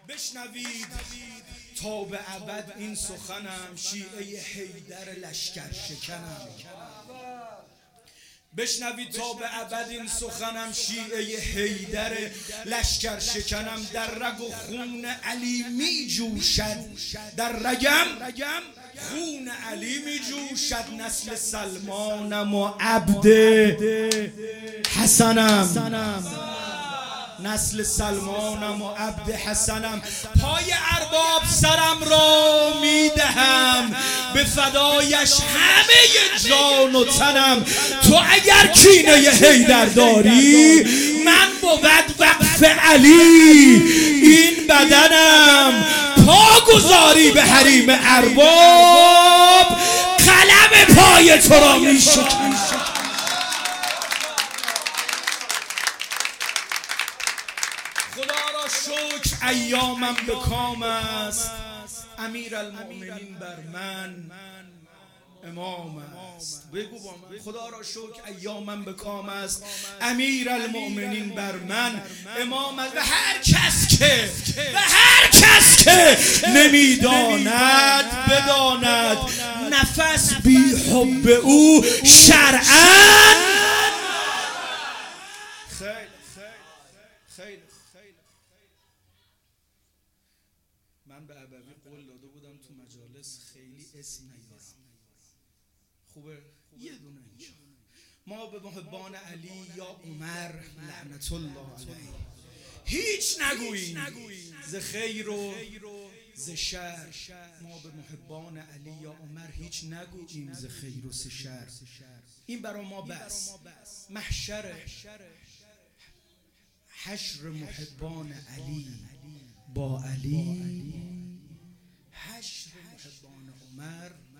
بشنوید تا به ابد این سخنم، شیعه حیدر لشکر شکنم. بشنوید تا به ابد این سخنم، شیعه حیدر لشکر شکنم. در رگ و خون علی می جوشد، در رگم خون علی می جوشد. نسل سلمانم و عبد حسنم، نسل سلمانم و عبد حسنم. پای ارباب سرم را میدهم، به فدایش همه جان و تنم. تو اگر کینه حیدر داری، من بود وقف علی این بدنم. پا گذاری به حریم ارباب، قلم پای تو را میشکنم. خدا را شکر ایامم به کام است، امیرالمؤمنین بر من امام است. بگو با من. خدا را شکر ایامم به کام است، امیرالمؤمنین بر من امام است. و هر کس که نمیداند بداند، نفس بی حب او شرعاً خیلی. من به ابوی قول داده بودم تو مجالس خیلی اسم نیارم. خوبه؟ یه دونه اینجا. ما به محبان علی یا عمر لعنت الله علیه هیچ نگوییم ز خیر و ز شر. ما به محبان علی یا عمر هیچ نگوییم ز خیر و ز شر. این برای ما بس. محشر حشر محبان علی با علی، حشر محبان عمر